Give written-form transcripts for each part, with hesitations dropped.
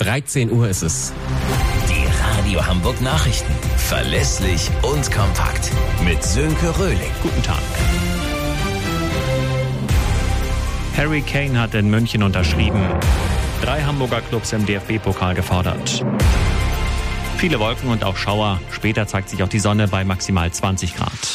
13 Uhr ist es. Die Radio Hamburg Nachrichten. Verlässlich und kompakt. Mit Sönke Röhling. Guten Tag. Harry Kane hat in München unterschrieben. 3 Hamburger Clubs im DFB-Pokal gefordert. Viele Wolken und auch Schauer. Später zeigt sich auch die Sonne bei maximal 20 Grad.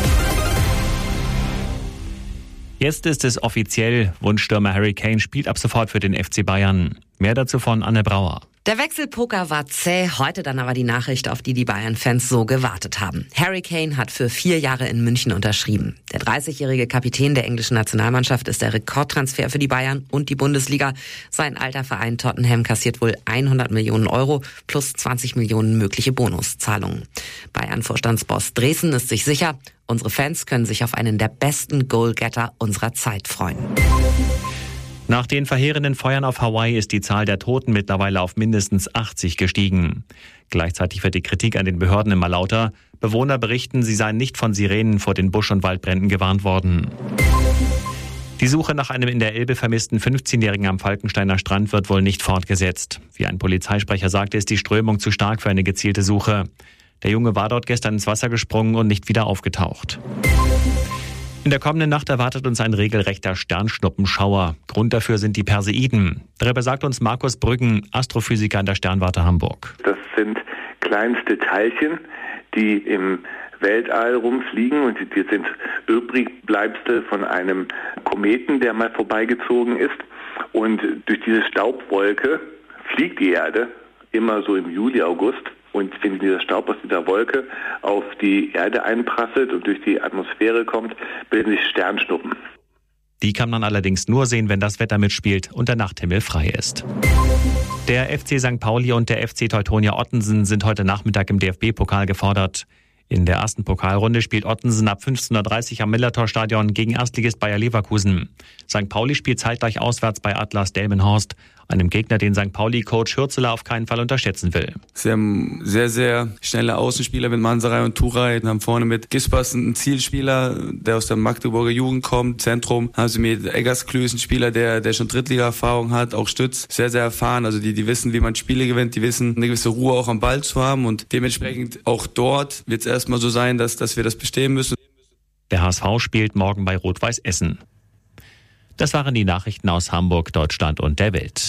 Jetzt ist es offiziell. Wunschstürmer Harry Kane spielt ab sofort für den FC Bayern. Mehr dazu von Anne Brauer. Der Wechselpoker war zäh, heute dann aber die Nachricht, auf die die Bayern-Fans so gewartet haben. Harry Kane hat für 4 Jahre in München unterschrieben. Der 30-jährige Kapitän der englischen Nationalmannschaft ist der Rekordtransfer für die Bayern und die Bundesliga. Sein alter Verein Tottenham kassiert wohl 100 Millionen Euro plus 20 Millionen mögliche Bonuszahlungen. Bayern-Vorstandsboss Dresen ist sich sicher, unsere Fans können sich auf einen der besten Goalgetter unserer Zeit freuen. Nach den verheerenden Feuern auf Hawaii ist die Zahl der Toten mittlerweile auf mindestens 80 gestiegen. Gleichzeitig wird die Kritik an den Behörden immer lauter. Bewohner berichten, sie seien nicht von Sirenen vor den Busch- und Waldbränden gewarnt worden. Die Suche nach einem in der Elbe vermissten 15-Jährigen am Falkensteiner Strand wird wohl nicht fortgesetzt. Wie ein Polizeisprecher sagte, ist die Strömung zu stark für eine gezielte Suche. Der Junge war dort gestern ins Wasser gesprungen und nicht wieder aufgetaucht. In der kommenden Nacht erwartet uns ein regelrechter Sternschnuppenschauer. Grund dafür sind die Perseiden. Darüber sagt uns Markus Brüggen, Astrophysiker an der Sternwarte Hamburg. Das sind kleinste Teilchen, die im Weltall rumfliegen und die sind übrigbleibste von einem Kometen, der mal vorbeigezogen ist. Und durch diese Staubwolke fliegt die Erde immer so im Juli, August. Und wenn dieser Staub aus dieser Wolke auf die Erde einprasselt und durch die Atmosphäre kommt, bilden sich Sternschnuppen. Die kann man allerdings nur sehen, wenn das Wetter mitspielt und der Nachthimmel frei ist. Der FC St. Pauli und der FC Teutonia Ottensen sind heute Nachmittag im DFB-Pokal gefordert. In der ersten Pokalrunde spielt Ottensen ab 15:30 Uhr am Millertor-Stadion gegen Erstligist Bayer Leverkusen. St. Pauli spielt zeitgleich auswärts bei Atlas Delmenhorst, einem Gegner, den St. Pauli-Coach Hürzeler auf keinen Fall unterschätzen will. Sie haben sehr, sehr schnelle Außenspieler mit Manserei und Turay. Haben vorne mit Gispers einen Zielspieler, der aus der Magdeburger Jugend kommt. Zentrum haben sie mit Eggersklöß einen Spieler, der schon Drittliga-Erfahrung hat, auch Stütz. Sehr, sehr erfahren. Also die wissen, wie man Spiele gewinnt. Die wissen, eine gewisse Ruhe auch am Ball zu haben. Und dementsprechend auch dort wird es erstmal so sein, dass wir das bestehen müssen. Der HSV spielt morgen bei Rot-Weiß Essen. Das waren die Nachrichten aus Hamburg, Deutschland und der Welt.